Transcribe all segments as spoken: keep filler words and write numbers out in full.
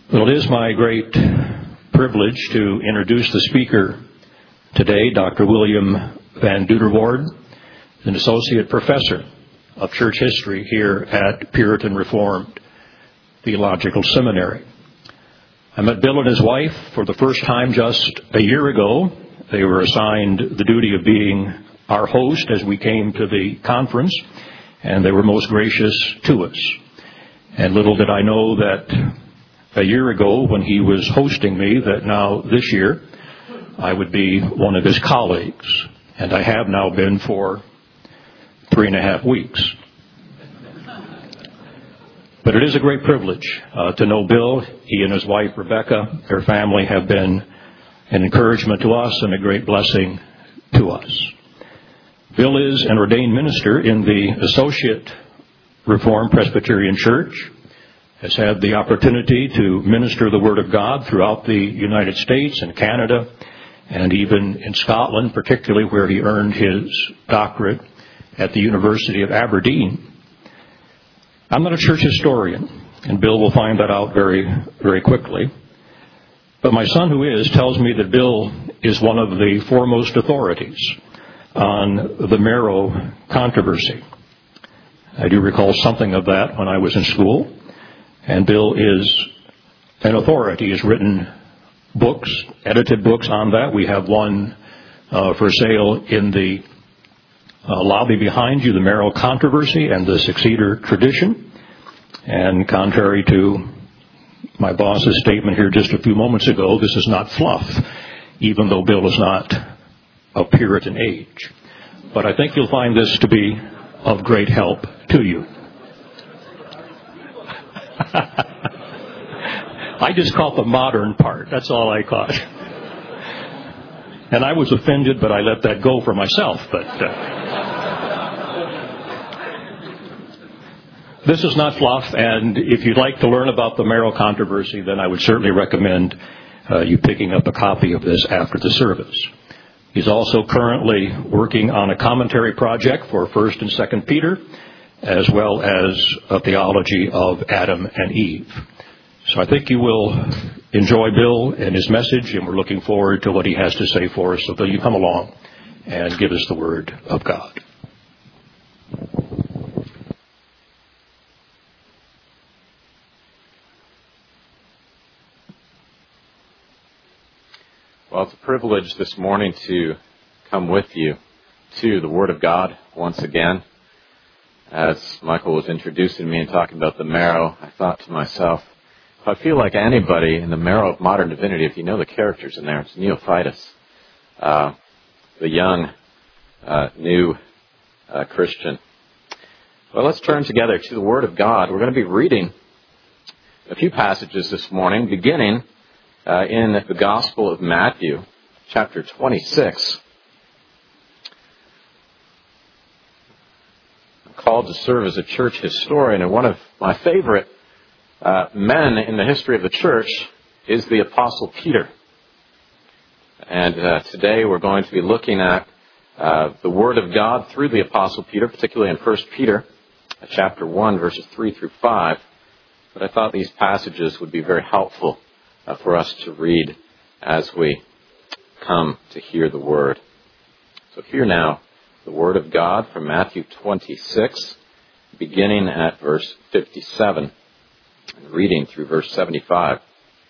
Well, it is my great privilege to introduce the speaker today, Doctor William Van Duderwoord, an associate professor of church history here at Puritan Reformed Theological Seminary. I met Bill and his wife for the first time just a year ago. They were assigned the duty of being our host as we came to the conference, and they were most gracious to us. And little did I know that a year ago when he was hosting me, that now this year I would be one of his colleagues. And I have now been for three and a half weeks. But it is a great privilege uh, to know Bill. He and his wife, Rebecca, their family have been an encouragement to us and a great blessing to us. Bill is an ordained minister in the Associate Reformed Presbyterian Church, has had the opportunity to minister the Word of God throughout the United States and Canada, and even in Scotland, particularly where he earned his doctorate at the University of Aberdeen. I'm not a church historian, and Bill will find that out very, very quickly. But my son, who is, tells me that Bill is one of the foremost authorities on the Marrow controversy. I do recall something of that when I was in school. And Bill is an authority. He has written books, edited books on that. We have one uh, for sale in the uh, lobby behind you, The Marrow Controversy and the Successor Tradition. And contrary to my boss's statement here just a few moments ago, this is not fluff, even though Bill is not of Puritan age. But I think you'll find this to be of great help to you. I just caught the modern part. That's all I caught. And I was offended, but I let that go for myself. But uh, this is not fluff, and if you'd like to learn about the Marrow controversy, then I would certainly recommend uh, you picking up a copy of this after the service. He's also currently working on a commentary project for First and Second Peter, as well as a theology of Adam and Eve. So I think you will enjoy Bill and his message, and we're looking forward to what he has to say for us. So Bill, you come along and give us the Word of God. Well, it's a privilege this morning to come with you to the Word of God once again. As Michael was introducing me and talking about the Marrow, I thought to myself, if I feel like anybody in the Marrow of modern divinity, if you know the characters in there, it's Neophytus, uh, the young, uh, new uh, Christian. Well, let's turn together to the Word of God. We're going to be reading a few passages this morning, beginning uh, in the Gospel of Matthew, chapter twenty-six. Called to serve as a church historian, and one of my favorite uh, men in the history of the church is the Apostle Peter. And uh, today we're going to be looking at uh, the Word of God through the Apostle Peter, particularly in First Peter, chapter one, verses three through five. But I thought these passages would be very helpful uh, for us to read as we come to hear the Word. So hear now the Word of God from Matthew twenty-six, beginning at verse fifty-seven, and reading through verse seventy-five.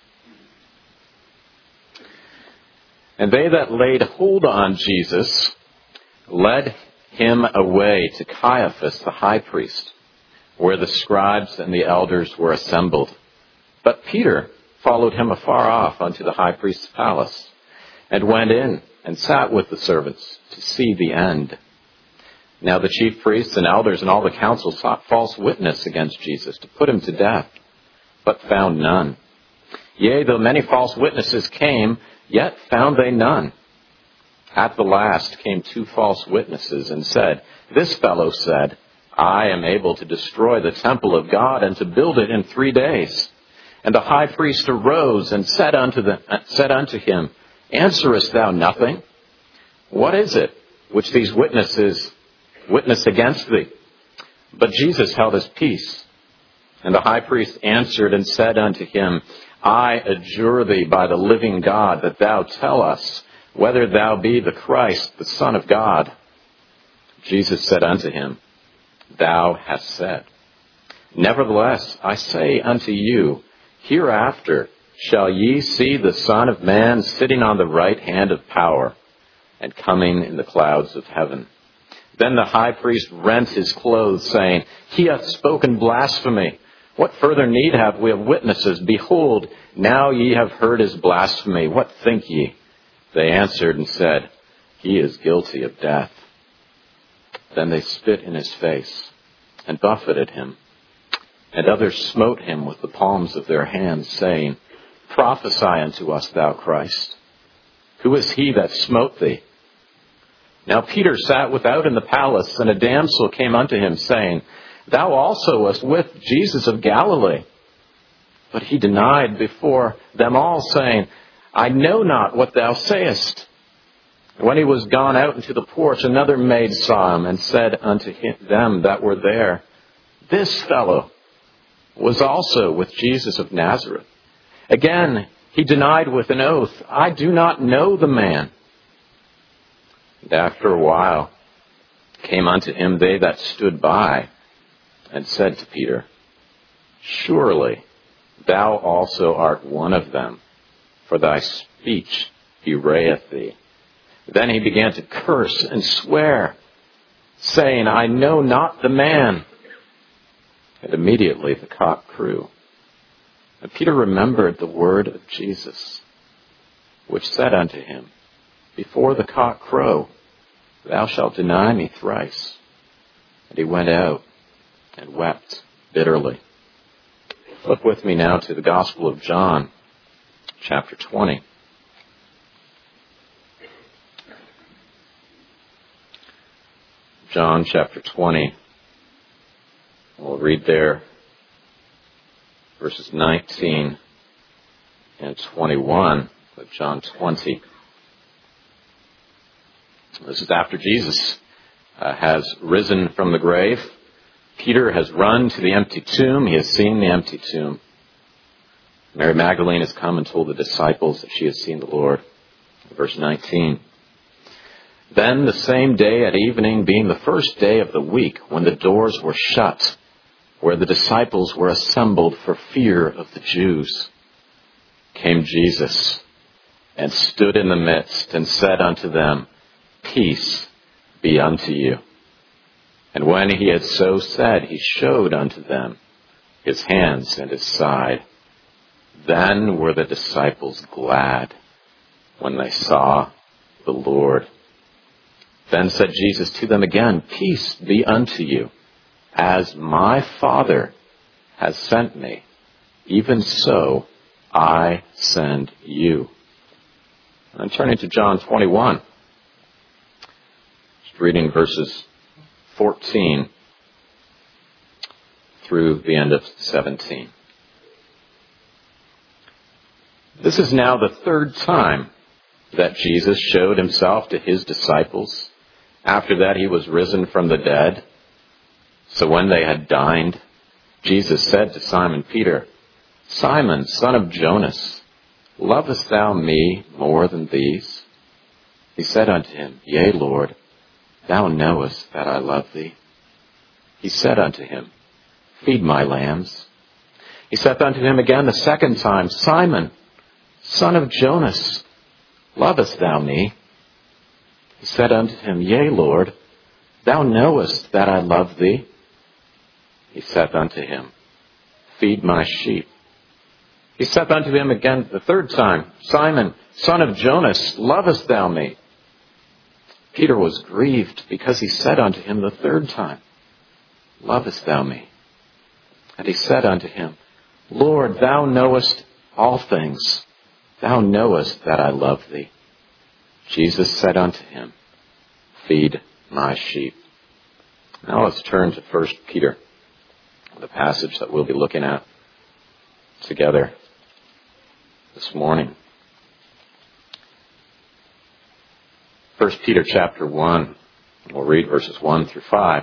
And they that laid hold on Jesus led him away to Caiaphas the high priest, where the scribes and the elders were assembled. But Peter followed him afar off unto the high priest's palace, and went in and sat with the servants to see the end. Now the chief priests and elders and all the council sought false witness against Jesus to put him to death, but found none. Yea, though many false witnesses came, yet found they none. At the last came two false witnesses and said, This fellow said, I am able to destroy the temple of God and to build it in three days. And the high priest arose and said unto, the, said unto him, Answerest thou nothing? What is it which these witnesses witness against thee? But Jesus held his peace. And the high priest answered and said unto him, I adjure thee by the living God that thou tell us whether thou be the Christ, the Son of God. Jesus said unto him, Thou hast said. Nevertheless, I say unto you, hereafter shall ye see the Son of Man sitting on the right hand of power, and coming in the clouds of heaven. Then the high priest rent his clothes, saying, He hath spoken blasphemy. What further need have we of witnesses? Behold, now ye have heard his blasphemy. What think ye? They answered and said, He is guilty of death. Then they spit in his face, and buffeted him. And others smote him with the palms of their hands, saying, Prophesy unto us, thou Christ. Who is he that smote thee? Now Peter sat without in the palace, and a damsel came unto him, saying, Thou also wast with Jesus of Galilee. But he denied before them all, saying, I know not what thou sayest. When he was gone out into the porch, another maid saw him, and said unto him, them that were there, This fellow was also with Jesus of Nazareth. Again, he denied with an oath, I do not know the man. And after a while came unto him they that stood by, and said to Peter, Surely thou also art one of them, for thy speech bewrayeth thee. Then he began to curse and swear, saying, I know not the man. And immediately the cock crew. And Peter remembered the word of Jesus, which said unto him, Before the cock crow, thou shalt deny me thrice. And he went out and wept bitterly. Flip with me now to the Gospel of John, chapter twenty. John chapter twenty. We'll read there verses nineteen and twenty-one of John twenty. This is after Jesus uh, has risen from the grave. Peter has run to the empty tomb. He has seen the empty tomb. Mary Magdalene has come and told the disciples that she has seen the Lord. Verse nineteen. Then the same day at evening, being the first day of the week, when the doors were shut, where the disciples were assembled for fear of the Jews, came Jesus and stood in the midst and said unto them, Peace be unto you. And when he had so said, he showed unto them his hands and his side. Then were the disciples glad when they saw the Lord. Then said Jesus to them again, Peace be unto you. As my Father has sent me, even so I send you. I'm turning to John twenty-one. Just reading verses fourteen through the end of seventeen. This is now the third time that Jesus showed himself to his disciples. After that he was risen from the dead. So when they had dined, Jesus said to Simon Peter, Simon, son of Jonas, lovest thou me more than these? He said unto him, Yea, Lord, thou knowest that I love thee. He said unto him, Feed my lambs. He said unto him again the second time, Simon, son of Jonas, lovest thou me? He said unto him, Yea, Lord, thou knowest that I love thee. He said unto him, Feed my sheep. He said unto him again the third time, Simon, son of Jonas, lovest thou me? Peter was grieved because he said unto him the third time, Lovest thou me? And he said unto him, Lord, thou knowest all things. Thou knowest that I love thee. Jesus said unto him, Feed my sheep. Now let's turn to First Peter, the passage that we'll be looking at together this morning. First Peter chapter one, we'll read verses one through five.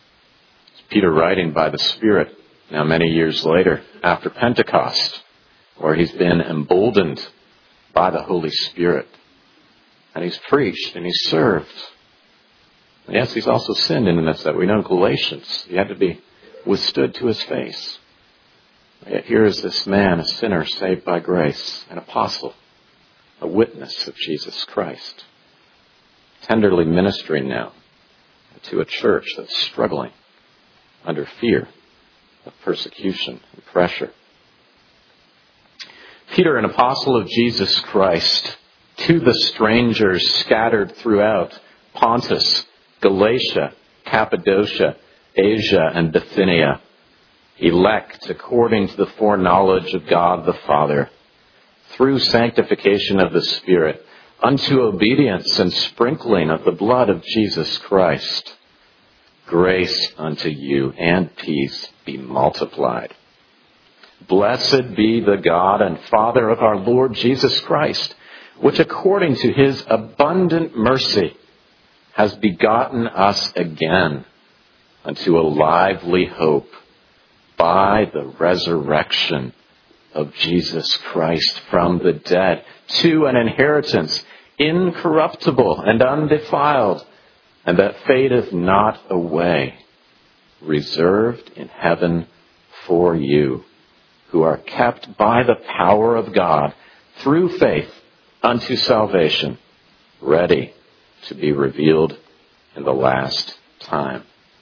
It's Peter writing by the Spirit, now many years later, after Pentecost, where he's been emboldened by the Holy Spirit. And he's preached and he's served. And yes, he's also sinned in the midst of that. We know in Galatians, he had to be withstood to his face. Yet here is this man, a sinner saved by grace, an apostle, a witness of Jesus Christ, tenderly ministering now to a church that's struggling under fear of persecution and pressure. Peter, an apostle of Jesus Christ, to the strangers scattered throughout Pontus, Galatia, Cappadocia, Asia, and Bithynia, elect according to the foreknowledge of God the Father, through sanctification of the Spirit, unto obedience and sprinkling of the blood of Jesus Christ. Grace unto you and peace be multiplied. Blessed be the God and Father of our Lord Jesus Christ, which according to his abundant mercy has begotten us again unto a lively hope by the resurrection of Jesus Christ from the dead, to an inheritance incorruptible and undefiled, and that fadeth not away, reserved in heaven for you, who are kept by the power of God through faith unto salvation, ready to be revealed in the last time.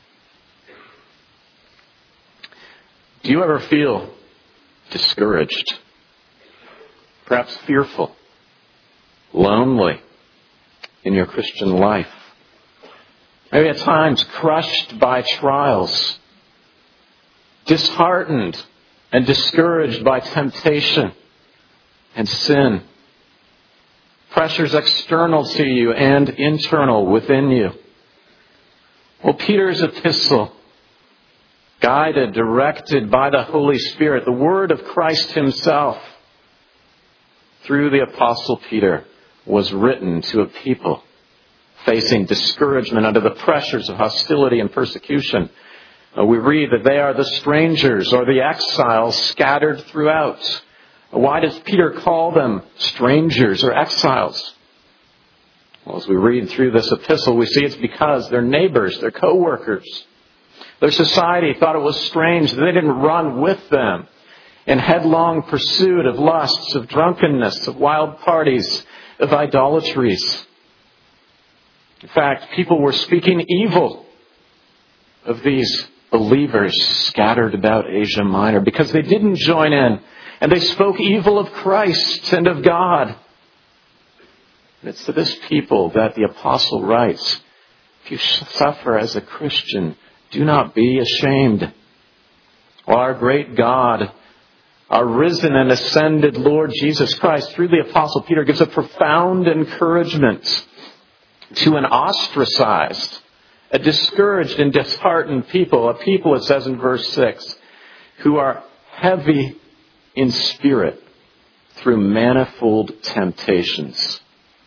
Do you ever feel discouraged, perhaps fearful, lonely in your Christian life? Maybe at times crushed by trials, disheartened and discouraged by temptation and sin, pressures external to you and internal within you. Well, Peter's epistle, guided, directed by the Holy Spirit, the word of Christ himself, through the Apostle Peter, was written to a people facing discouragement under the pressures of hostility and persecution. Uh, we read that they are the strangers or the exiles scattered throughout. Why does Peter call them strangers or exiles? Well, as we read through this epistle, we see it's because their neighbors, their co-workers, their society thought it was strange that they didn't run with them in headlong pursuit of lusts, of drunkenness, of wild parties, of idolatries. In fact, people were speaking evil of these believers scattered about Asia Minor because they didn't join in, and they spoke evil of Christ and of God. And it's to this people that the apostle writes, if you suffer as a Christian, do not be ashamed. Well, our great God, our risen and ascended Lord Jesus Christ, through the Apostle Peter, gives a profound encouragement to an ostracized, a discouraged and disheartened people, a people, it says in verse six, who are heavy in spirit through manifold temptations.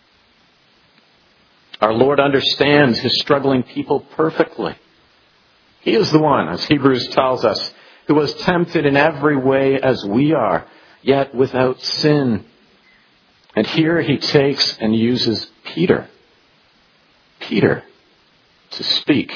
Our Lord understands his struggling people perfectly. He is the one, as Hebrews tells us, who was tempted in every way as we are, yet without sin. And here he takes and uses Peter. Peter to speak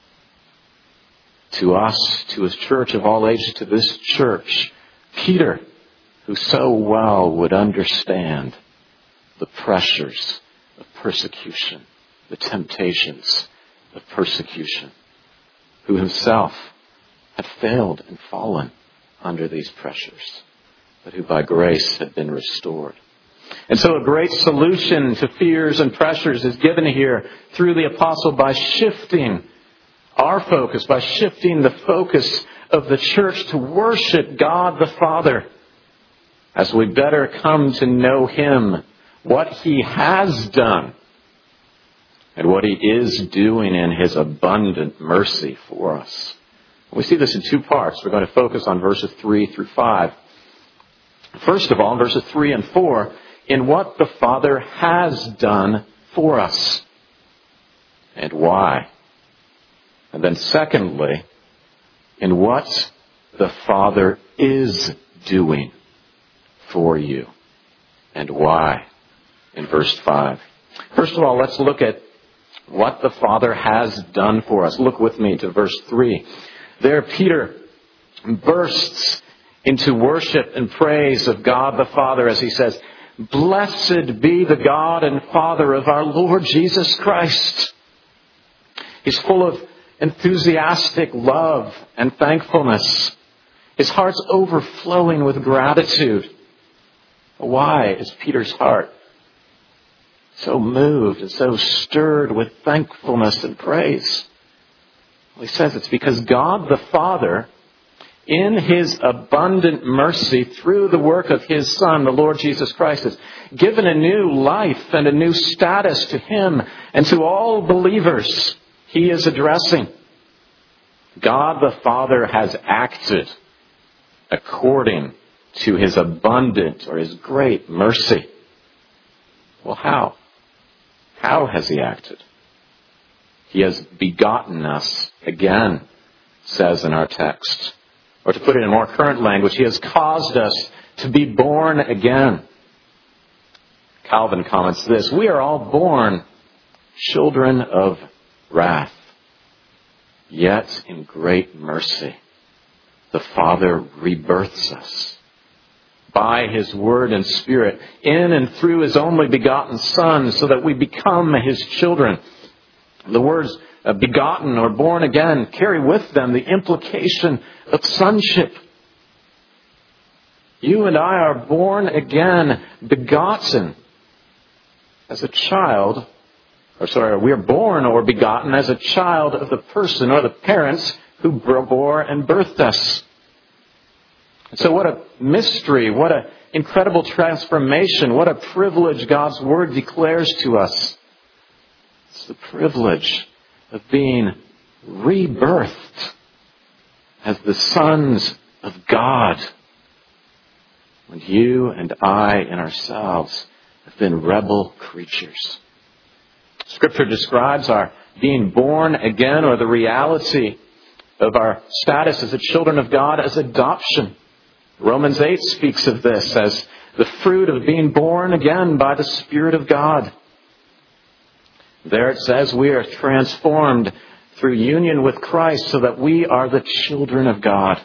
to us, to his church of all ages, to this church. Peter, who so well would understand the pressures of persecution, the temptations of persecution, who himself had failed and fallen under these pressures, but who by grace had been restored. And so a great solution to fears and pressures is given here through the apostle by shifting our focus, by shifting the focus of the church to worship God the Father, as we better come to know him, what he has done, and what he is doing in his abundant mercy for us. We see this in two parts. We're going to focus on verses three through five. First of all, in verses three and four, in what the Father has done for us and why. And then secondly, in what the Father is doing for you. And why? In verse five. First of all, let's look at what the Father has done for us. Look with me to verse three. There, Peter bursts into worship and praise of God the Father as he says, "Blessed be the God and Father of our Lord Jesus Christ." He's full of enthusiastic love and thankfulness. His heart's overflowing with gratitude. Why is Peter's heart so moved and so stirred with thankfulness and praise? Well, he says it's because God the Father, in His abundant mercy through the work of His Son, the Lord Jesus Christ, has given a new life and a new status to Him and to all believers He is addressing. God the Father has acted according to His abundant or His great mercy. Well, how? How has He acted? He has begotten us again, says in our text. Or to put it in more current language, He has caused us to be born again. Calvin comments this: "We are all born children of wrath. Yet in great mercy, the Father rebirths us by His Word and Spirit in and through His only begotten Son, so that we become His children." The words uh, begotten or born again carry with them the implication of sonship. You and I are born again, begotten as a child, or sorry, we are born or begotten as a child of the person or the parents who bore and birthed us. So what a mystery, what an incredible transformation, what a privilege God's Word declares to us. It's the privilege of being rebirthed as the sons of God, when you and I and ourselves have been rebel creatures. Scripture describes our being born again, or the reality of our status as the children of God, as adoption. Romans eight speaks of this as the fruit of being born again by the Spirit of God. There it says we are transformed through union with Christ so that we are the children of God.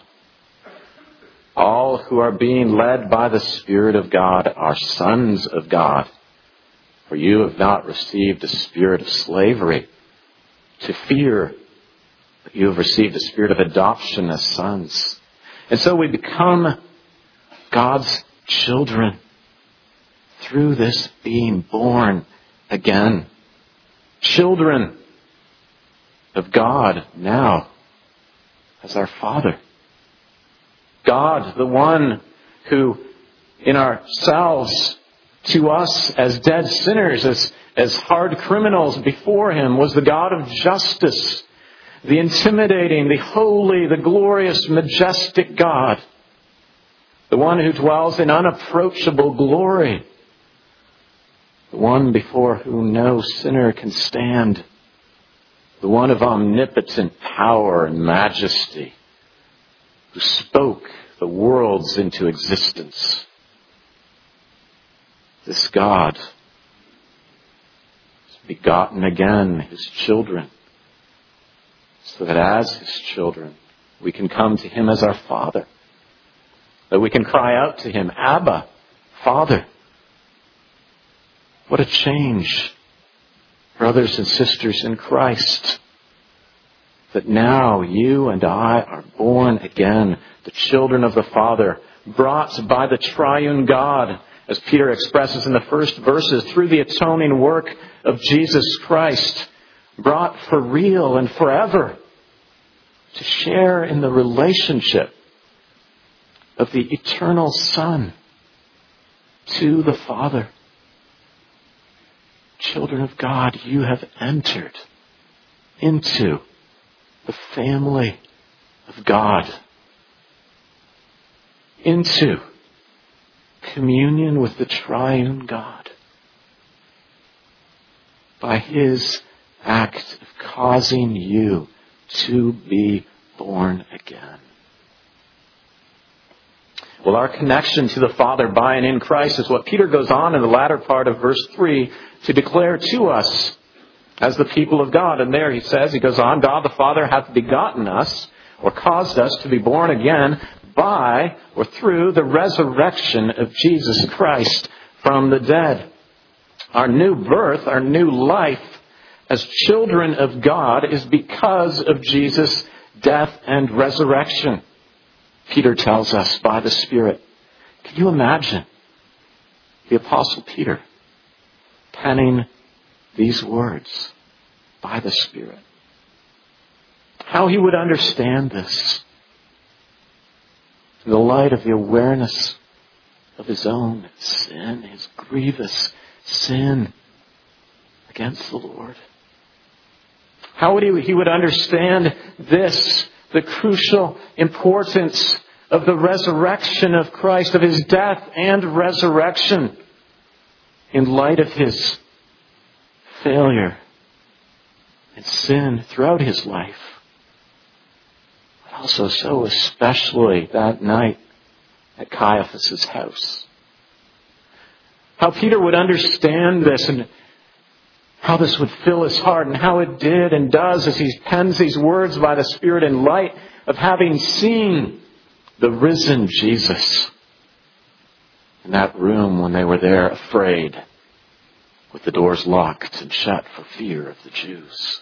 All who are being led by the Spirit of God are sons of God. For you have not received a spirit of slavery to fear, but you have received a spirit of adoption as sons. And so we become God's children through this being born again. Children of God now as our Father. God, the one who in ourselves, to us as dead sinners, as, as hard criminals before Him, was the God of justice, the intimidating, the holy, the glorious, majestic God, the one who dwells in unapproachable glory, the one before whom no sinner can stand, the one of omnipotent power and majesty, who spoke the worlds into existence. This God has begotten again His children, so that as His children we can come to Him as our Father, that we can cry out to Him, Abba, Father. What a change, brothers and sisters in Christ, that now you and I are born again, the children of the Father, brought by the triune God, as Peter expresses in the first verses, through the atoning work of Jesus Christ, brought for real and forever to share in the relationship of the eternal Son to the Father. Children of God, you have entered into the family of God, into communion with the triune God by His act of causing you to be born again. Well, our connection to the Father by and in Christ is what Peter goes on in the latter part of verse three to declare to us as the people of God. And there he says, he goes on, God the Father hath begotten us, or caused us to be born again by or through the resurrection of Jesus Christ from the dead. Our new birth, our new life as children of God is because of Jesus' death and resurrection. Peter tells us by the Spirit. Can you imagine the Apostle Peter penning these words by the Spirit? How he would understand this in the light of the awareness of his own sin, his grievous sin against the Lord. How would he, he would understand this, the crucial importance of the resurrection of Christ, of his death and resurrection, in light of his failure and sin throughout his life. But also so especially that night at Caiaphas' house. How Peter would understand this and how this would fill his heart, and how it did and does as he pens these words by the Spirit in light of having seen the risen Jesus in that room when they were there afraid, with the doors locked and shut for fear of the Jews.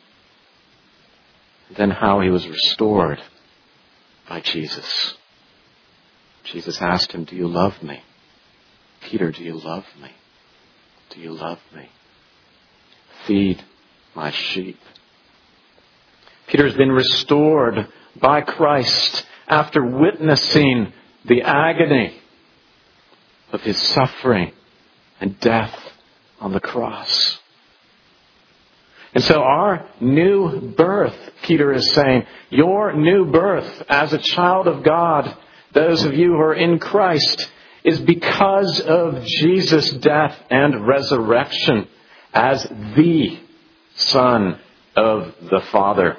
And then how he was restored by Jesus. Jesus asked him, do you love me? Peter, do you love me? Do you love me? Feed my sheep. Peter's been restored by Christ after witnessing the agony of his suffering and death on the cross. And so our new birth, Peter is saying, your new birth as a child of God, those of you who are in Christ, is because of Jesus' death and resurrection as the Son of the Father.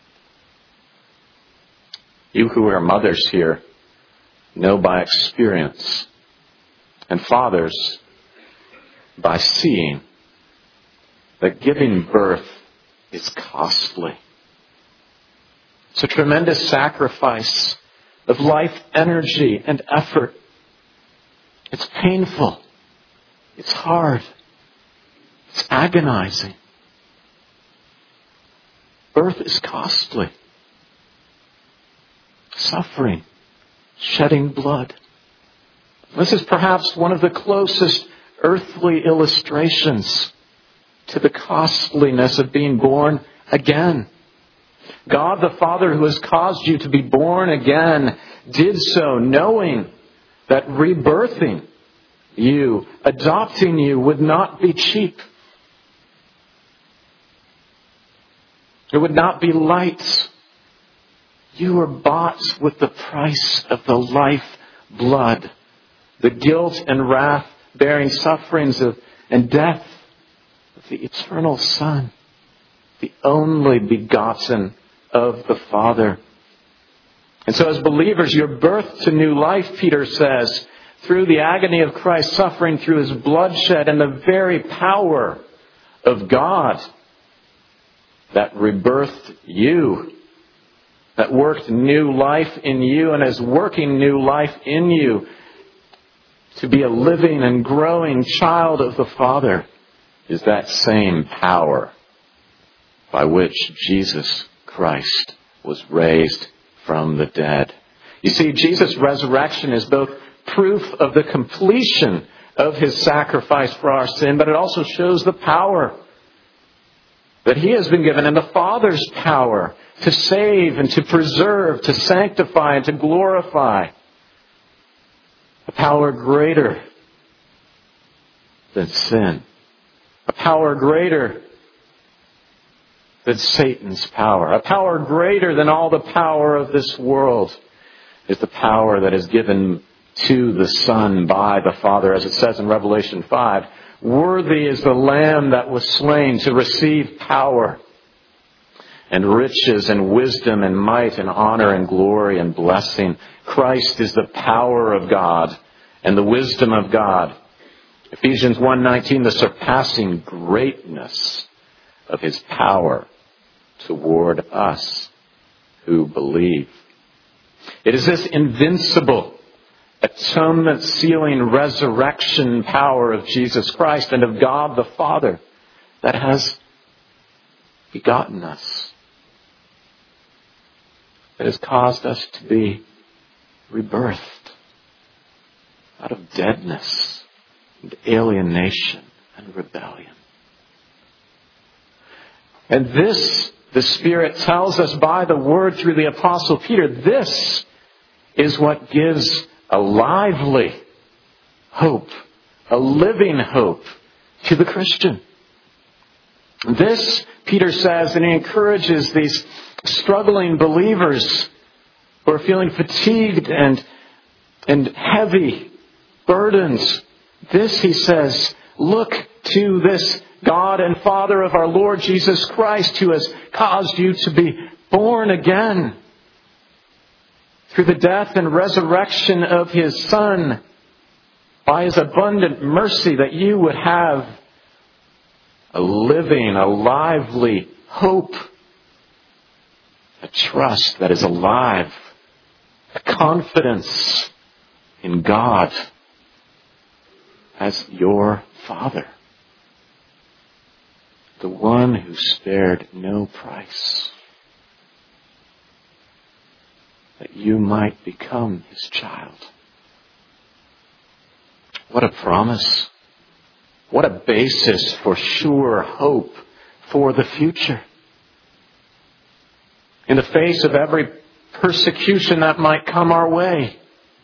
You who are mothers here know by experience, and fathers by seeing, that giving birth is costly. It's a tremendous sacrifice of life, energy, and effort. It's painful. It's hard. It's agonizing. Birth is costly. Suffering, shedding blood. This is perhaps one of the closest earthly illustrations to the costliness of being born again. God the Father, who has caused you to be born again, did so knowing that rebirthing you, adopting you, would not be cheap. It would not be light. You were bought with the price of the life blood, the guilt and wrath bearing sufferings of and death of the eternal Son, the only begotten of the Father. And so as believers, your birth to new life, Peter says, through the agony of Christ, suffering through his bloodshed, and the very power of God that rebirthed you, that worked new life in you and is working new life in you to be a living and growing child of the Father, is that same power by which Jesus Christ was raised from the dead. You see, Jesus' resurrection is both proof of the completion of his sacrifice for our sin, but it also shows the power that he has been given, and the Father's power to save and to preserve, to sanctify and to glorify. A power greater than sin. A power greater than Satan's power. A power greater than all the power of this world is the power that is given to the Son by the Father. As it says in Revelation five, worthy is the Lamb that was slain to receive power and riches and wisdom and might and honor and glory and blessing. Christ is the power of God and the wisdom of God. Ephesians one nineteen, the surpassing greatness of his power toward us who believe. It is this invincible, atonement sealing resurrection power of Jesus Christ and of God the Father that has begotten us, that has caused us to be rebirthed out of deadness and alienation and rebellion. And this, the Spirit tells us by the Word through the Apostle Peter, this is what gives a lively hope, a living hope to the Christian. This, Peter says, and he encourages these struggling believers who are feeling fatigued and, and heavy, burdens. This, he says, look to this God and Father of our Lord Jesus Christ, who has caused you to be born again through the death and resurrection of his Son, by his abundant mercy, that you would have a living, a lively hope, a trust that is alive, a confidence in God as your Father, the one who spared no price, that you might become his child. What a promise. What a basis for sure hope for the future. In the face of every persecution that might come our way.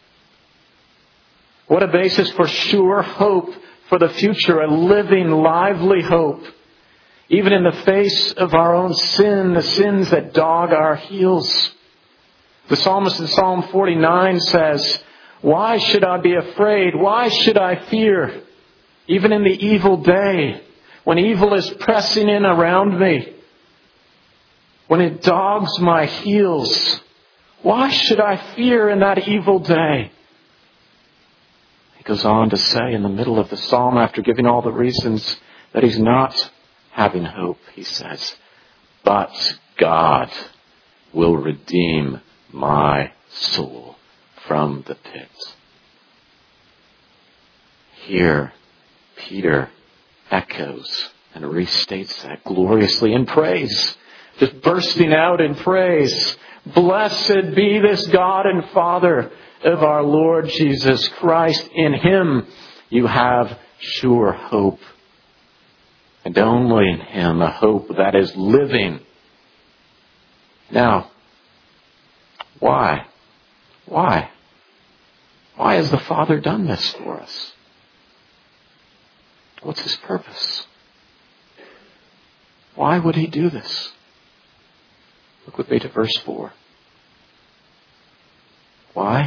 What a basis for sure hope for the future, a living, lively hope. Even in the face of our own sin, the sins that dog our heels. The psalmist in Psalm forty-nine says, "Why should I be afraid? Why should I fear? Even in the evil day, when evil is pressing in around me, when it dogs my heels, why should I fear in that evil day?" He goes on to say in the middle of the psalm, after giving all the reasons that he's not having hope, he says, "But God will redeem my soul from the pit." Here, Peter echoes and restates that gloriously in praise, just bursting out in praise. Blessed be this God and Father of our Lord Jesus Christ. In him you have sure hope. And only in him a hope that is living. Now, why? Why? Why has the Father done this for us? What's his purpose? Why would he do this? Look with me to verse four. Why?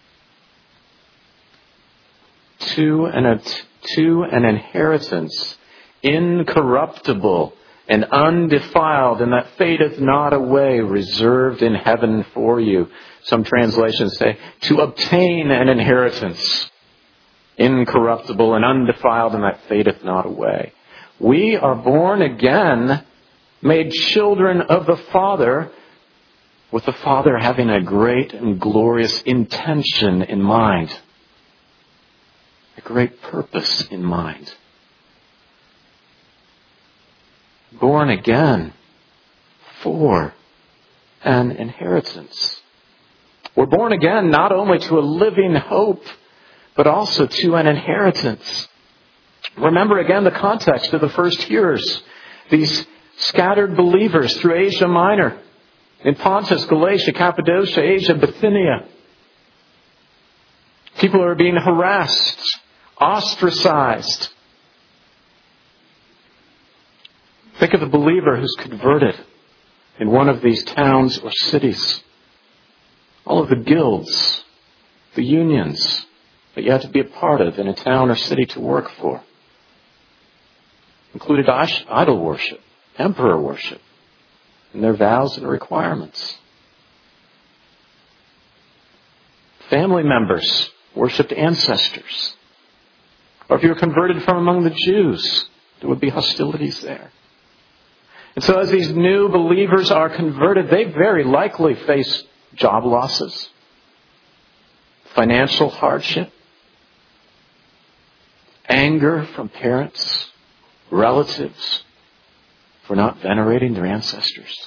To an, to an inheritance incorruptible and undefiled, and that fadeth not away, reserved in heaven for you. Some translations say, to obtain an inheritance incorruptible and undefiled, and that fadeth not away. We are born again, made children of the Father, with the Father having a great and glorious intention in mind. A great purpose in mind. Born again for an inheritance. We're born again not only to a living hope, but also to an inheritance. Remember again the context of the first hearers. These scattered believers through Asia Minor, in Pontus, Galatia, Cappadocia, Asia, Bithynia. People who are being harassed, ostracized. Think of a believer who's converted in one of these towns or cities. All of the guilds, the unions that you had to be a part of in a town or city to work for. Included idol worship, emperor worship, and their vows and requirements. Family members worshipped ancestors. Or if you were converted from among the Jews, there would be hostilities there. And so as these new believers are converted, they very likely face job losses, financial hardship, anger from parents, relatives for not venerating their ancestors,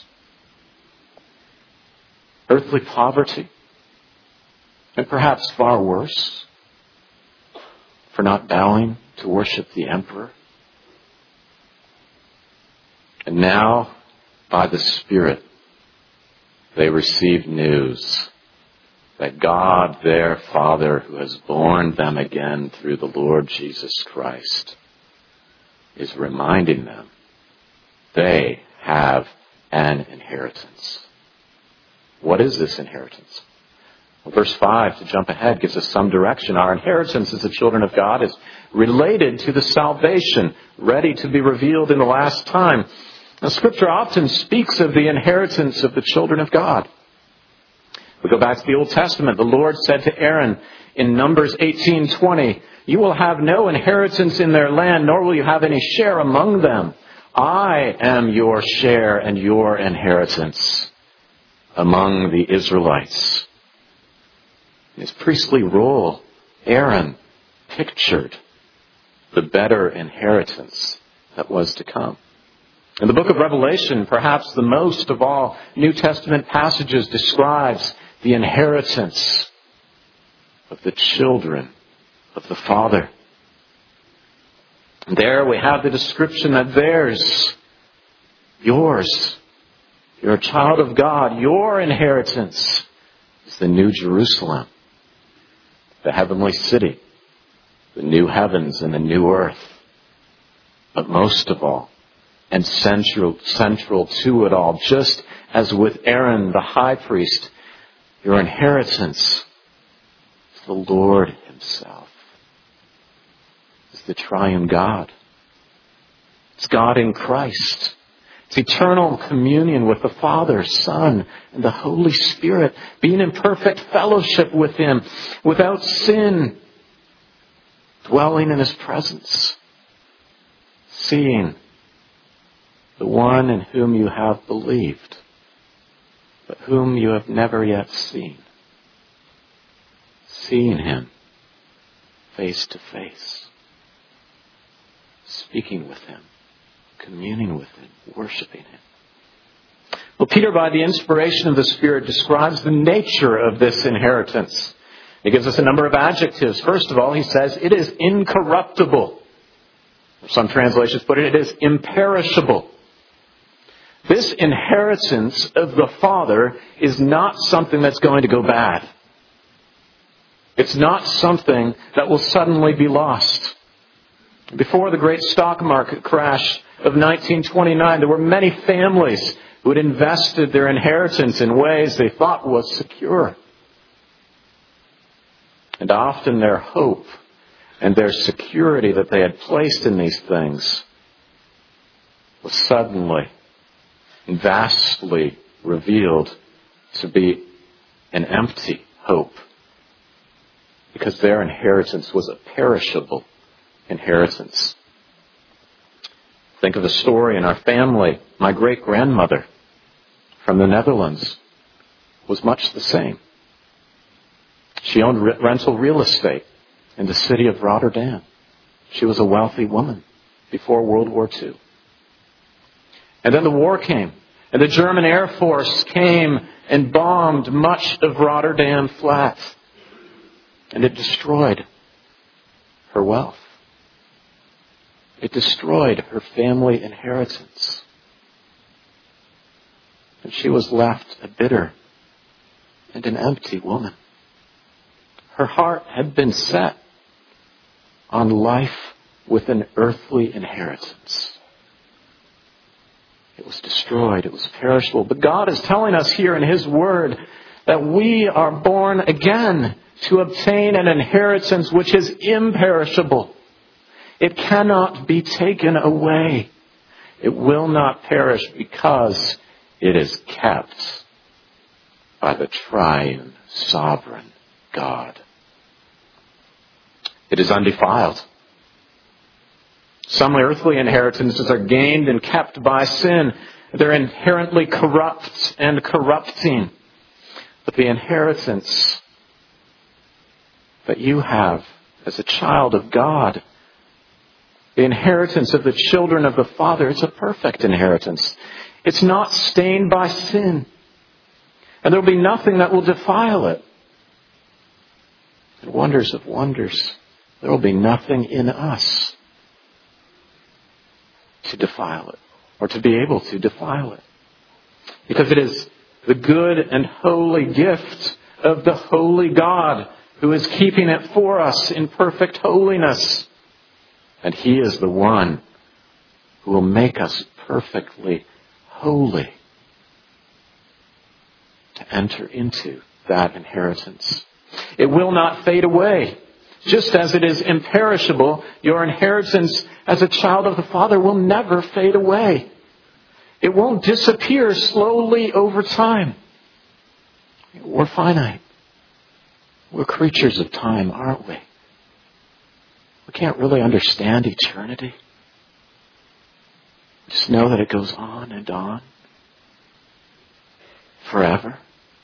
earthly poverty, and perhaps far worse, for not bowing to worship the emperor. And now, by the Spirit, they receive news that God, their Father, who has born them again through the Lord Jesus Christ, is reminding them they have an inheritance. What is this inheritance? Well, verse five, to jump ahead, gives us some direction. Our inheritance as the children of God is related to the salvation ready to be revealed in the last time. Now, Scripture often speaks of the inheritance of the children of God. We go back to the Old Testament. The Lord said to Aaron in Numbers eighteen twenty, "You will have no inheritance in their land, nor will you have any share among them. I am your share and your inheritance among the Israelites." In his priestly role, Aaron pictured the better inheritance that was to come. In the book of Revelation, perhaps the most of all New Testament passages describes the inheritance of the children of the Father. And there we have the description that theirs, yours, you're a child of God, your inheritance is the New Jerusalem, the heavenly city, the new heavens and the new earth. But most of all, and central, central to it all, just as with Aaron the high priest, your inheritance is the Lord himself. It's the triune God. It's God in Christ. It's eternal communion with the Father, Son, and the Holy Spirit, being in perfect fellowship with Him, without sin, dwelling in His presence, seeing the one in whom you have believed, but whom you have never yet seen. Seeing Him face to face, speaking with Him, communing with Him, worshiping Him. Well, Peter, by the inspiration of the Spirit, describes the nature of this inheritance. He gives us a number of adjectives. First of all, he says it is incorruptible. Some translations put it, it is imperishable. This inheritance of the Father is not something that's going to go bad. It's not something that will suddenly be lost. Before the great stock market crash of nineteen twenty-nine, there were many families who had invested their inheritance in ways they thought was secure. And often their hope and their security that they had placed in these things was suddenly and vastly revealed to be an empty hope, because their inheritance was a perishable inheritance. Think of a story in our family. My great-grandmother from the Netherlands was much the same. She owned re- rental real estate in the city of Rotterdam. She was a wealthy woman before World War Two. And then the war came, and the German Air Force came and bombed much of Rotterdam flat. And it destroyed her wealth. It destroyed her family inheritance. And she was left a bitter and an empty woman. Her heart had been set on life with an earthly inheritance. It was destroyed. It was perishable. But God is telling us here in His Word that we are born again to obtain an inheritance which is imperishable. It cannot be taken away. It will not perish because It is kept by the triune, sovereign God. It is undefiled. Some earthly inheritances are gained and kept by sin. They're inherently corrupt and corrupting. But the inheritance that you have as a child of God, the inheritance of the children of the Father, it's a perfect inheritance. It's not stained by sin. And there will be nothing that will defile it. And wonders of wonders, there will be nothing in us to defile it, or to be able to defile it. Because it is the good and holy gift of the holy God who is keeping it for us in perfect holiness. And He is the one who will make us perfectly holy to enter into that inheritance. It will not fade away. Just as it is imperishable, your inheritance as a child of the Father will never fade away. It won't disappear slowly over time. We're finite. We're creatures of time, aren't we? We can't really understand eternity. Just know that it goes on and on. Forever.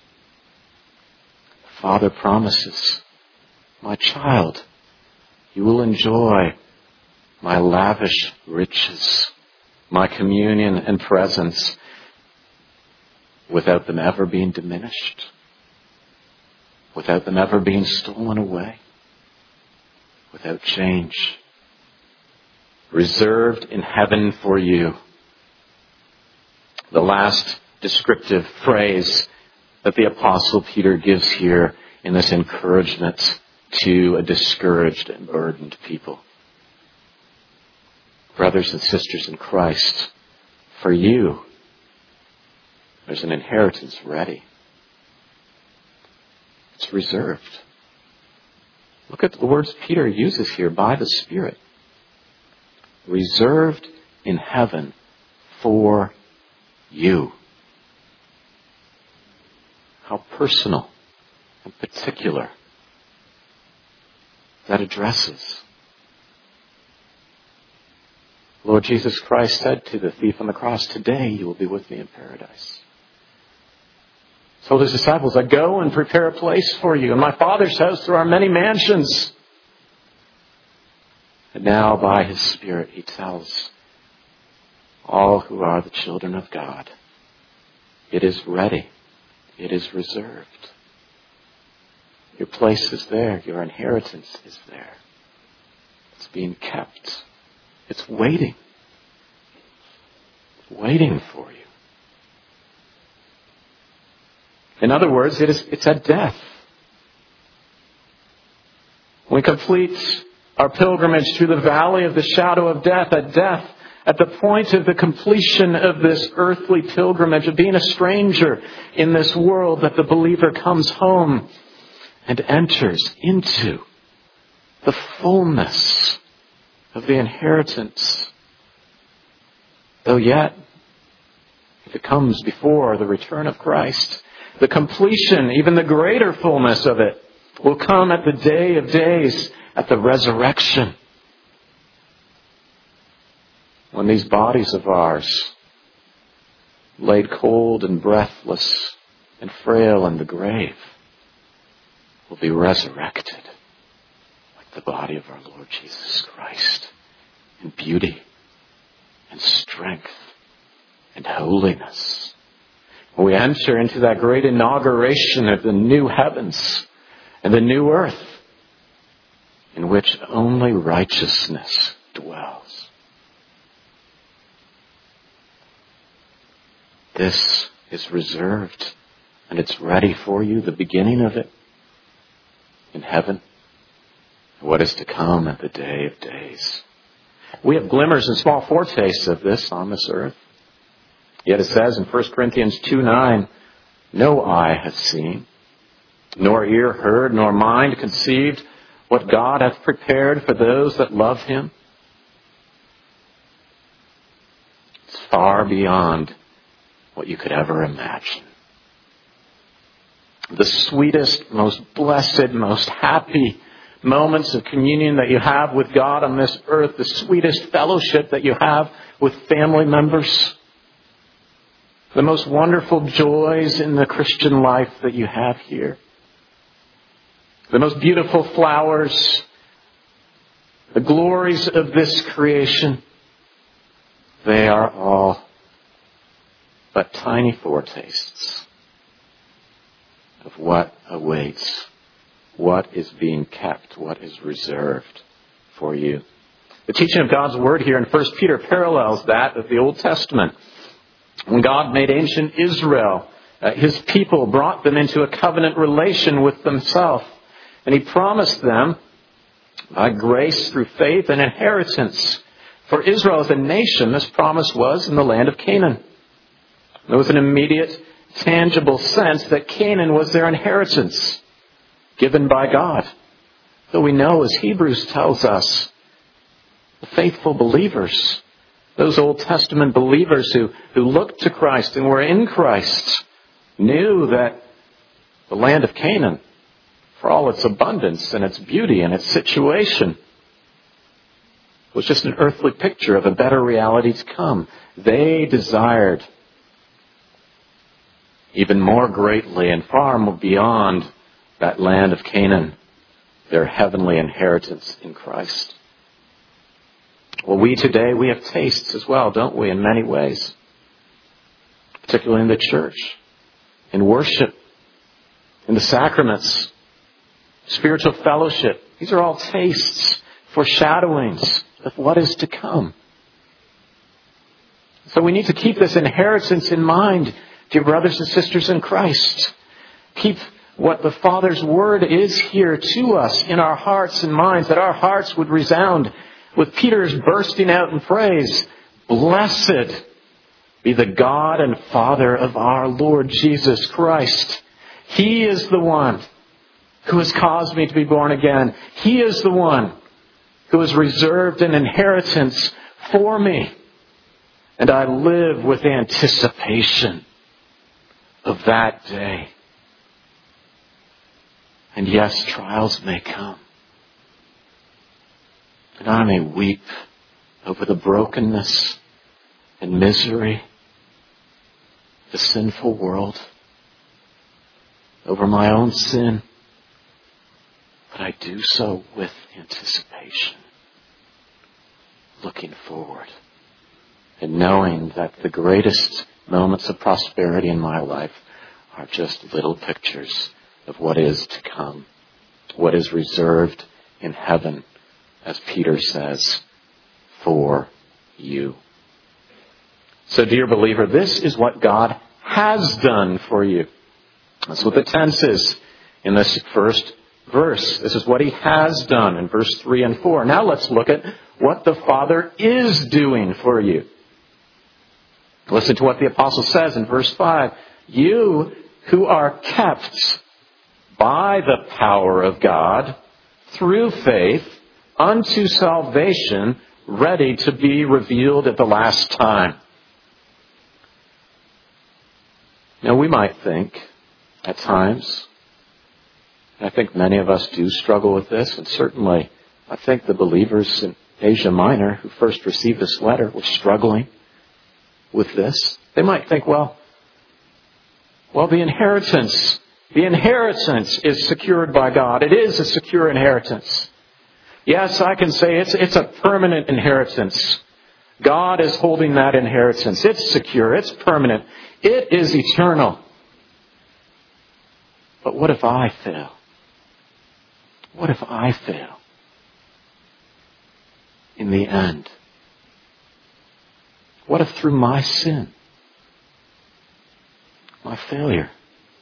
The Father promises, my child, you will enjoy my lavish riches, my communion and presence, without them ever being diminished, without them ever being stolen away, without change. Reserved in heaven for you. The last descriptive phrase that the Apostle Peter gives here in this encouragement to a discouraged and burdened people. Brothers and sisters in Christ, for you, there's an inheritance ready. It's reserved. Look at the words Peter uses here, by the Spirit. Reserved in heaven for you. How personal and particular that addresses. Lord Jesus Christ said to the thief on the cross, today you will be with me in paradise. He told his disciples, I go and prepare a place for you. In my Father's house there are many mansions. And now by His Spirit He tells all who are the children of God, it is ready. It is reserved. Your place is there. Your inheritance is there. It's being kept. It's waiting. Waiting for you. In other words, it is, it's at death. When we complete our pilgrimage through the valley of the shadow of death, at death, at the point of the completion of this earthly pilgrimage, of being a stranger in this world, that the believer comes home and enters into the fullness of the inheritance. Though yet, if it comes before the return of Christ, the completion, even the greater fullness of it, will come at the day of days, at the resurrection. When these bodies of ours, laid cold and breathless and frail in the grave, will be resurrected like the body of our Lord Jesus Christ, in beauty and strength and holiness. When we enter into that great inauguration of the new heavens and the new earth, in which only righteousness dwells. This is reserved, and it's ready for you, the beginning of it, in heaven, what is to come at the day of days. We have glimmers and small foretastes of this on this earth. Yet it says in First Corinthians two nine, no eye hath seen, nor ear heard, nor mind conceived, what God hath prepared for those that love Him. It's far beyond what you could ever imagine. The sweetest, most blessed, most happy moments of communion that you have with God on this earth, the sweetest fellowship that you have with family members, the most wonderful joys in the Christian life that you have here, the most beautiful flowers, the glories of this creation, they are all but tiny foretastes of what awaits, what is being kept, what is reserved for you. The teaching of God's Word here in First Peter parallels that of the Old Testament. When God made ancient Israel, uh, His people brought them into a covenant relation with Himself. And He promised them, by grace through faith, an inheritance. For Israel as a nation, this promise was in the land of Canaan. There was an immediate, tangible sense that Canaan was their inheritance, given by God. Though we know, as Hebrews tells us, the faithful believers, those Old Testament believers who, who looked to Christ and were in Christ, knew that the land of Canaan, for all its abundance and its beauty and its situation, was just an earthly picture of a better reality to come. They desired even more greatly and far more beyond that land of Canaan, their heavenly inheritance in Christ. Well, we today, we have tastes as well, don't we, in many ways, particularly in the church, in worship, in the sacraments, spiritual fellowship. These are all tastes, foreshadowings of what is to come. So we need to keep this inheritance in mind, dear brothers and sisters in Christ. Keep what the Father's Word is here to us in our hearts and minds, that our hearts would resound with Peter's bursting out in praise. Blessed be the God and Father of our Lord Jesus Christ. He is the one who has caused me to be born again. He is the one who has reserved an inheritance for me. And I live with anticipation of that day. And yes, trials may come. And I may weep over the brokenness and misery of the sinful world, over my own sin. But I do so with anticipation, looking forward, and knowing that the greatest moments of prosperity in my life are just little pictures of what is to come, what is reserved in heaven, as Peter says, for you. So, dear believer, this is what God has done for you. That's what the tense is in this first verse. This is what He has done in verse three and four. Now let's look at what the Father is doing for you. Listen to what the apostle says in verse five. You who are kept by the power of God through faith unto salvation, ready to be revealed at the last time. Now we might think at times, I think many of us do struggle with this, and certainly I think the believers in Asia Minor who first received this letter were struggling with this. They might think, well, well, the inheritance, the inheritance is secured by God. It is a secure inheritance. Yes, I can say it's, it's a permanent inheritance. God is holding that inheritance. It's secure. It's permanent. It is eternal. But what if I fail? What if I fail? In the end, what if through my sin, my failure,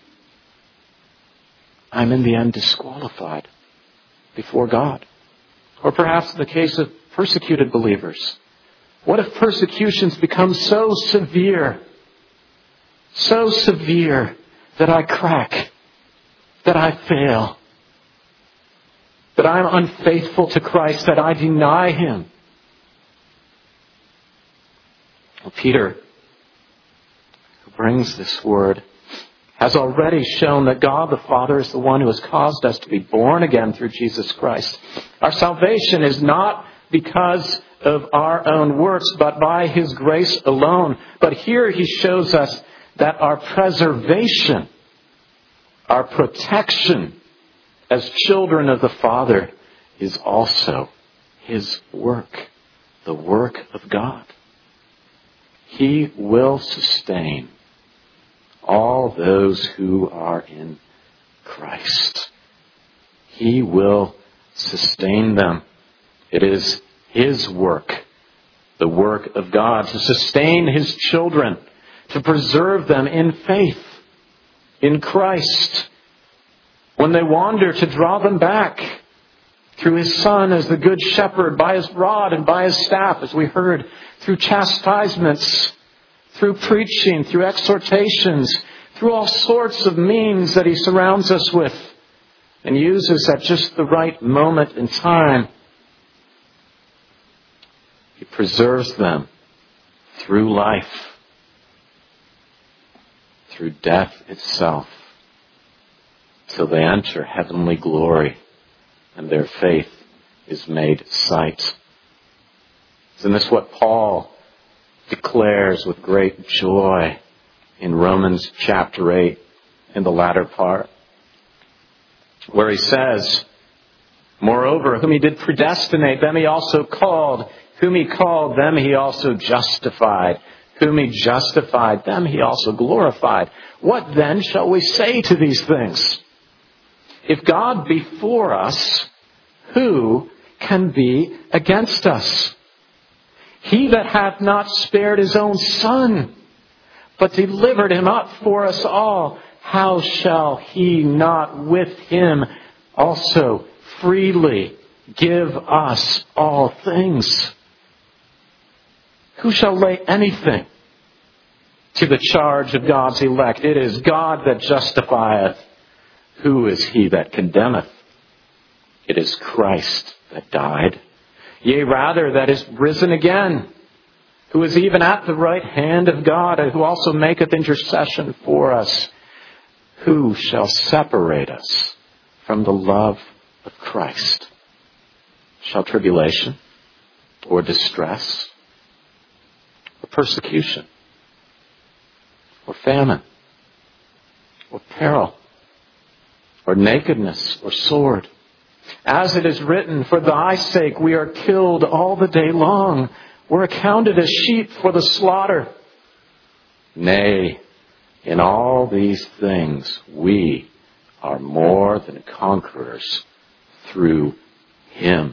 I'm in the end disqualified before God? Or perhaps in the case of persecuted believers, what if persecutions become so severe, so severe that I crack, that I fail, that I'm unfaithful to Christ, that I deny Him? Well, Peter, who brings this word has already shown that God the Father is the one who has caused us to be born again through Jesus Christ. Our salvation is not because of our own works, but by His grace alone. But here He shows us that our preservation, our protection as children of the Father is also His work, the work of God. He will sustain all those who are in Christ. He will sustain them. It is His work, the work of God, to sustain His children, to preserve them in faith in Christ. When they wander, to draw them back through His Son as the Good Shepherd, by His rod and by His staff, as we heard, through chastisements, through preaching, through exhortations, through all sorts of means that He surrounds us with and uses at just the right moment in time. He preserves them through life, through death itself, till they enter heavenly glory and their faith is made sight. Isn't this what Paul declares with great joy in Romans chapter eight, in the latter part, where he says, moreover, whom He did predestinate, them He also called. Whom He called, them He also justified. Whom He justified, them He also glorified. What then shall we say to these things? If God be for us, who can be against us? He that hath not spared His own Son, but delivered Him up for us all, how shall He not with Him also freely give us all things? Who shall lay anything to the charge of God's elect? It is God that justifieth. Who is he that condemneth? It is Christ that died, yea, rather, that is risen again, who is even at the right hand of God, and who also maketh intercession for us. Who shall separate us from the love of Christ? Shall tribulation, or distress, or persecution, or famine, or peril, or nakedness, or sword? As it is written, for thy sake we are killed all the day long. We're accounted as sheep for the slaughter. Nay, in all these things we are more than conquerors through Him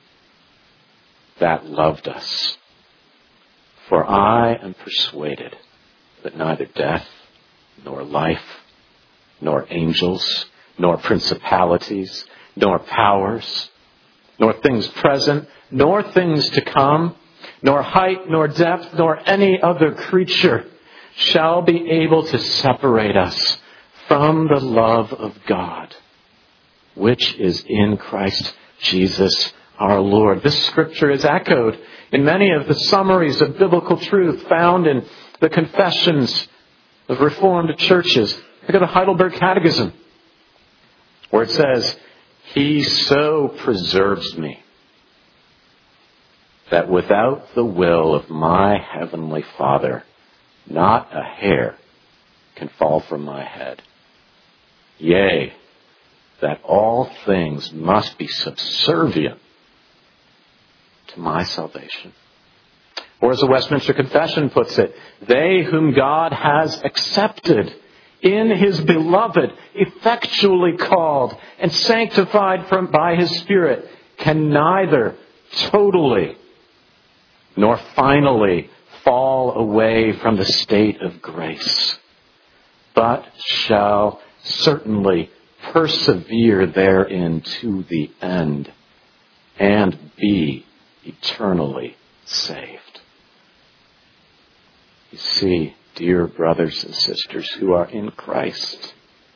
that loved us. For I am persuaded that neither death, nor life, nor angels, nor principalities, nor powers, nor things present, nor things to come, nor height, nor depth, nor any other creature shall be able to separate us from the love of God, which is in Christ Jesus our Lord. This scripture is echoed in many of the summaries of biblical truth found in the confessions of Reformed churches. Look at the Heidelberg Catechism, where it says, He so preserves me that without the will of my heavenly Father, not a hair can fall from my head. Yea, that all things must be subservient to my salvation. Or as the Westminster Confession puts it, they whom God has accepted in His beloved, effectually called and sanctified from by His Spirit, can neither totally nor finally fall away from the state of grace, but shall certainly persevere therein to the end and be eternally saved. You see, dear brothers and sisters who are in Christ,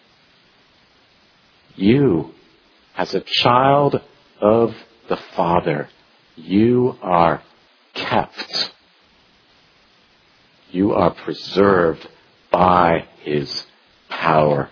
you, as a child of the Father, you are kept. You are preserved by his power.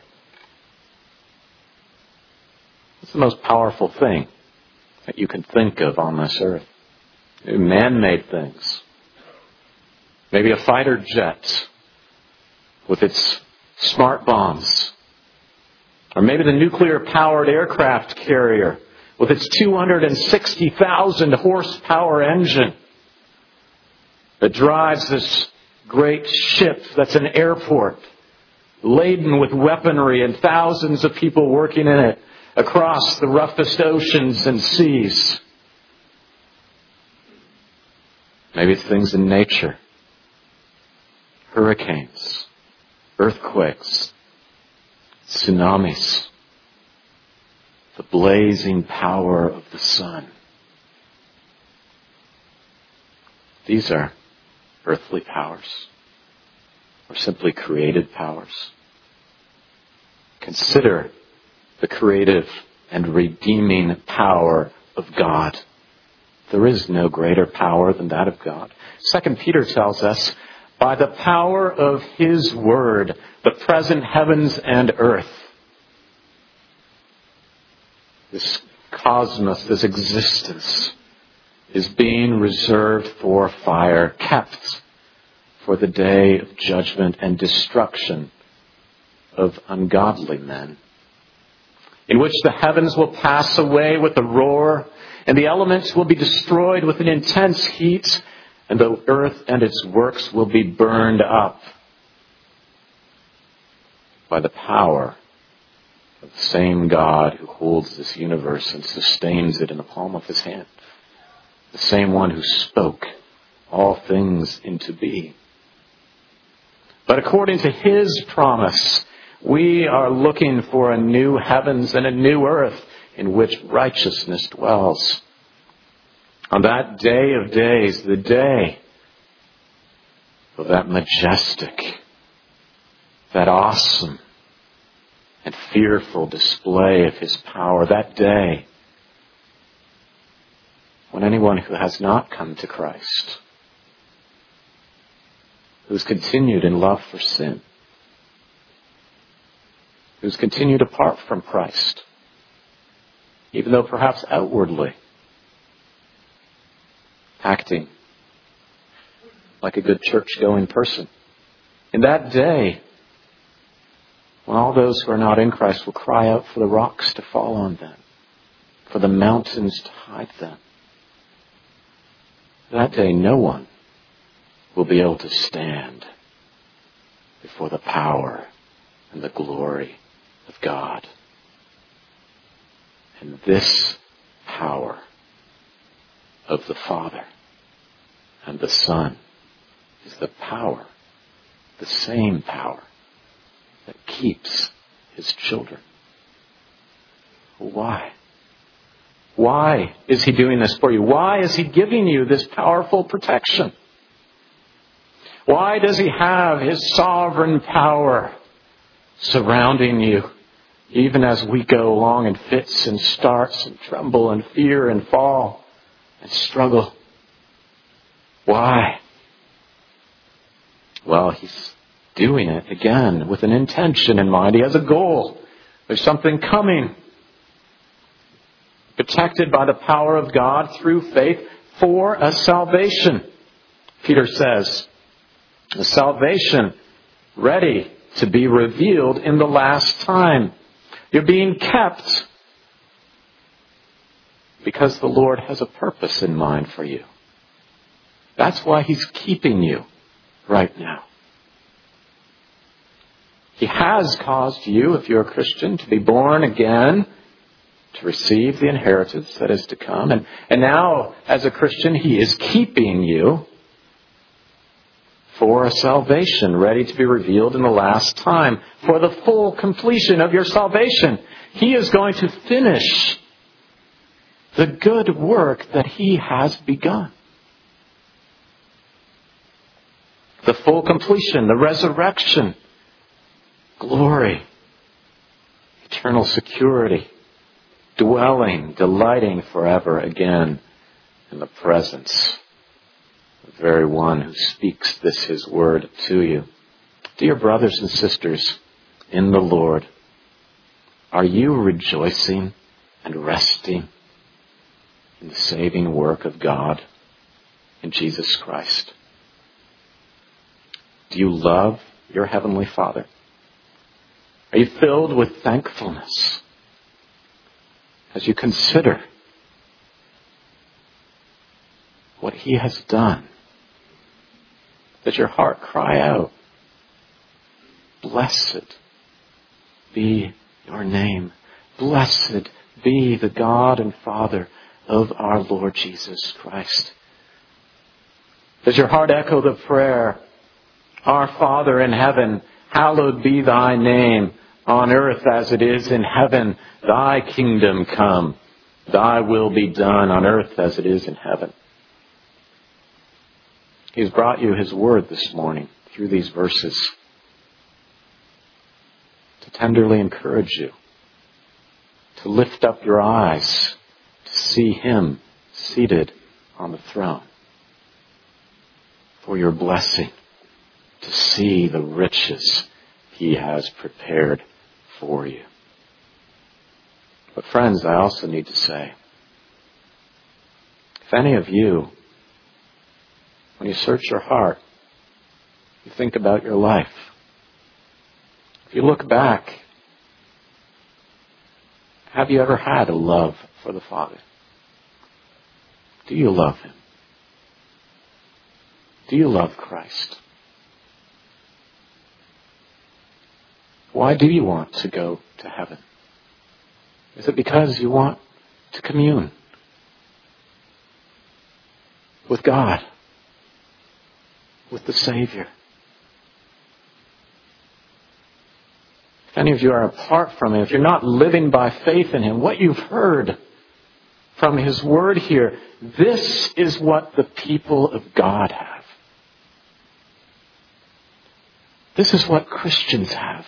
It's the most powerful thing that you can think of on this earth. Man-made things. Maybe a fighter jet with its smart bombs. Or maybe the nuclear-powered aircraft carrier with its two hundred sixty thousand horsepower engine that drives this great ship that's an airport laden with weaponry and thousands of people working in it across the roughest oceans and seas. Maybe it's things in nature. Hurricanes, earthquakes, tsunamis, the blazing power of the sun. These are earthly powers, or simply created powers. Consider the creative and redeeming power of God. There is no greater power than that of God. Second Peter tells us, by the power of his word, the present heavens and earth, this cosmos, this existence, is being reserved for fire, kept for the day of judgment and destruction of ungodly men, in which the heavens will pass away with a roar, and the elements will be destroyed with an intense heat, and the earth and its works will be burned up by the power of the same God who holds this universe and sustains it in the palm of his hand. The same one who spoke all things into being. But according to his promise, we are looking for a new heavens and a new earth in which righteousness dwells. On that day of days, the day of that majestic, that awesome and fearful display of his power, that day when anyone who has not come to Christ, who's continued in love for sin, who's continued apart from Christ, even though perhaps outwardly acting like a good church-going person. In that day, when all those who are not in Christ will cry out for the rocks to fall on them, for the mountains to hide them, that day no one will be able to stand before the power and the glory of God. And this power of the Father and the Son is the power, the same power that keeps his children. Why? Why is he doing this for you? Why is he giving you this powerful protection? Why does he have his sovereign power surrounding you, even as we go along in fits and starts and tremble and fear and fall and struggle? Why? Well, he's doing it again with an intention in mind. He has a goal. There's something coming. Protected by the power of God through faith for a salvation. Peter says, a salvation ready to be revealed in the last time. You're being kept because the Lord has a purpose in mind for you. That's why he's keeping you right now. He has caused you, if you're a Christian, to be born again, to receive the inheritance that is to come. And, and now, as a Christian, he is keeping you for a salvation ready to be revealed in the last time. For the full completion of your salvation. He is going to finish the good work that he has begun. The full completion, the resurrection, glory, eternal security, dwelling, delighting forever again in the presence of the very one who speaks this his word to you. Dear brothers and sisters in the Lord, are you rejoicing and resting in the saving work of God in Jesus Christ? Do you love your Heavenly Father? Are you filled with thankfulness as you consider what He has done? Does your heart cry out, blessed be your name. Blessed be the God and Father of our Lord Jesus Christ. Does your heart echo the prayer, Our Father in heaven, hallowed be thy name, on earth as it is in heaven. Thy kingdom come, thy will be done on earth as it is in heaven. He's brought you His word this morning through these verses to tenderly encourage you, to lift up your eyes, to see Him seated on the throne, for your blessing, to see the riches He has prepared for you. But friends, I also need to say, if any of you, when you search your heart, you think about your life, if you look back, have you ever had a love for the Father? Do you love Him? Do you love Christ? Why do you want to go to heaven? Is it because you want to commune with God, with the Savior? If any of you are apart from Him, if you're not living by faith in Him, what you've heard from His word here, this is what the people of God have. This is what Christians have.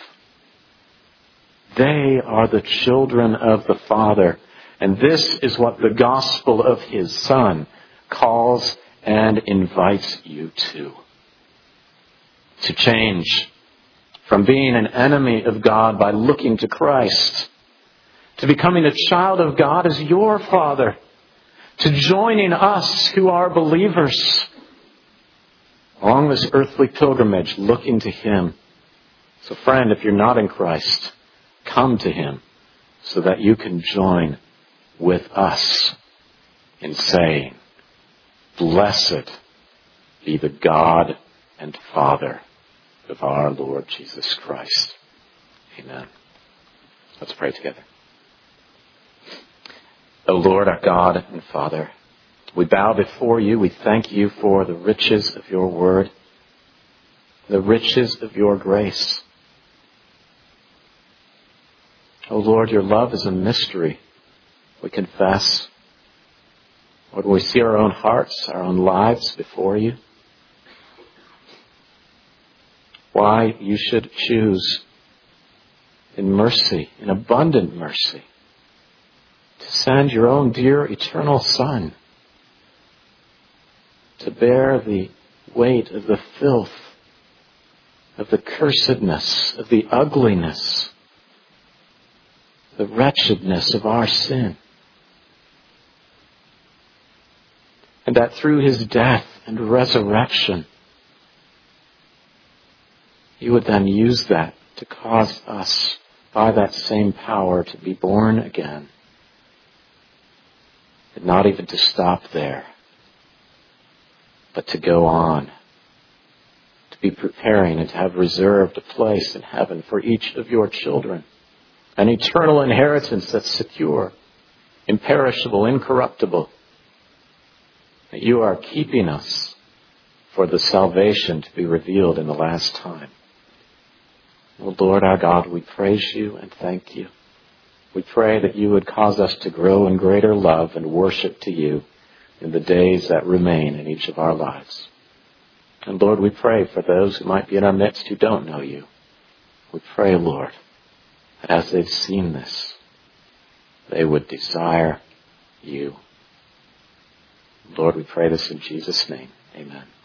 They are the children of the Father. And this is what the gospel of His Son calls and invites you to. To change from being an enemy of God by looking to Christ, to becoming a child of God as your Father, to joining us who are believers along this earthly pilgrimage, looking to Him. So friend, if you're not in Christ, come to Him so that you can join with us in saying, blessed be the God and Father of our Lord Jesus Christ. Amen. Let's pray together. O Lord, our God and Father, we bow before you. We thank you for the riches of your word, the riches of your grace. O Lord, your love is a mystery. We confess. Lord, we see our own hearts, our own lives before you. Why you should choose in mercy, in abundant mercy, to send your own dear eternal Son to bear the weight of the filth, of the cursedness, of the ugliness, the wretchedness of our sin. And that through His death and resurrection, you would then use that to cause us, by that same power, to be born again. And not even to stop there, but to go on, to be preparing and to have reserved a place in heaven for each of your children. An eternal inheritance that's secure, imperishable, incorruptible. That you are keeping us for the salvation to be revealed in the last time. Oh Lord our God, we praise you and thank you. We pray that you would cause us to grow in greater love and worship to you in the days that remain in each of our lives. And Lord, we pray for those who might be in our midst who don't know you. We pray, Lord, that as they've seen this, they would desire you. Lord, we pray this in Jesus' name. Amen.